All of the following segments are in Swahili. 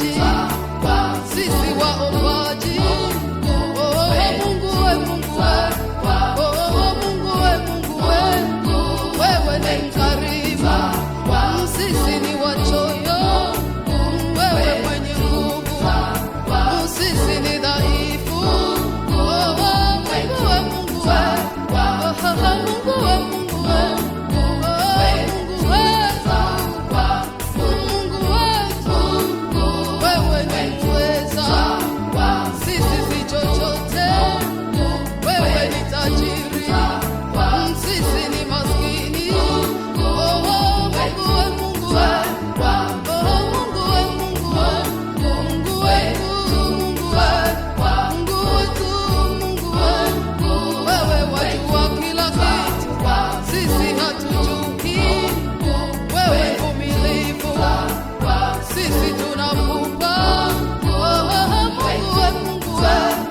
mahitaji, sisi waombaji. Mungu we, Mungu we, Mungu we, Mungu we, wewe ni mkarimu, sisi ni wachoyo, wewe mwenye nguvu, sisi ni dhaifu. Mungu we, Mungu we, Mungu we, Mungu we, Mungu wetu, wewe ni mweza, sisi si chochote, wewe ni tajiri, sisi ni maskini. Mungu we, Mungu we, Mungu we, Mungu we, Mungu wetu, Mungu we, Mungu wetu, Mungu we, wewe wajua kila kitu, sisi hatujui, wewe mvumilivu, sisi tunakupa. Mungu we, Mungu we, Mungu we,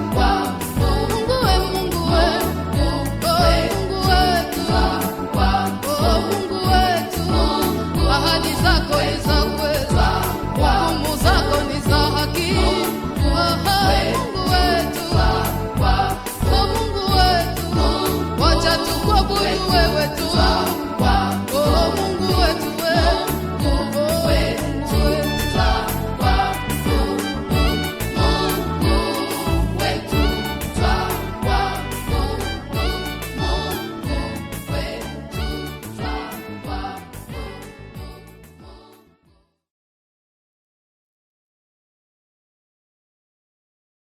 Mungu we, Mungu wetu, Mungu wetu, ahadi zako ni za kweli, hukumu zako ni za haki. Mungu wetu, Mungu wetu, wacha tukuabudu wewe tu.